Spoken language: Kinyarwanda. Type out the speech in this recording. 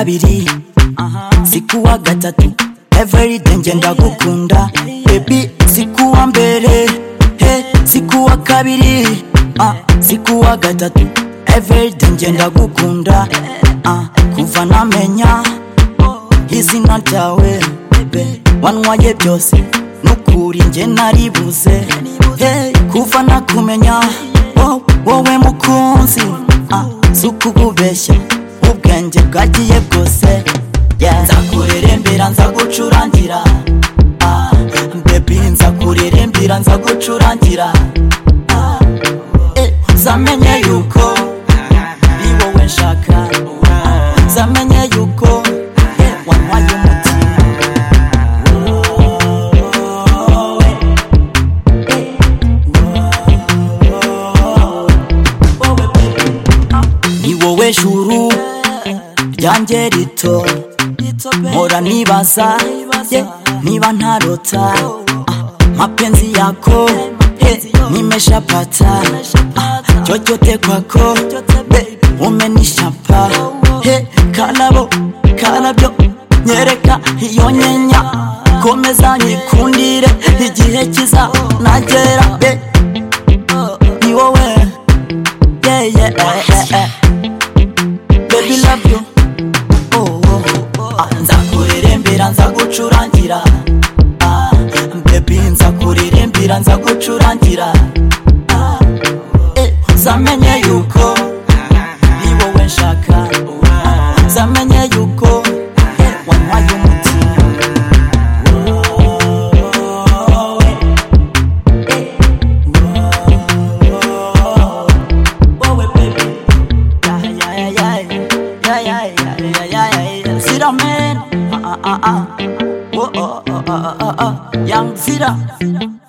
kabiri sikuwa gatatu everyday ngenda gukunda baby sikuwa mbere sikuwa kabiri sikuwa gatatu everyday ngenda gukunda kuva namenya izina ryawe wanwaye byose nukuri nge naribuze kuva nakumenya wowe mukunzi sukububeshya ubwenge bwagiye bwose nzakurerembera nzagucurangira baby nzakurerembera nzagucurangira zamenye yuko ari wowe nshaka zamenye yuko wanwaye umutima ni wowe juru ryanjye rito mpora nibaza niba ntarota mapenzi yako nimeshapata chochote kwako umenishapa kalabyo nyereka iyo nyenya komeza nyikundire igihe kiza nagera ni wowe baby love you nzakurerembera nzagucurangira baby nzakurerembera nzagucurangira zamenye yuko ari wowe nshaka zamenye yuko wanwaye umutima wowe baby Zira man Young Zira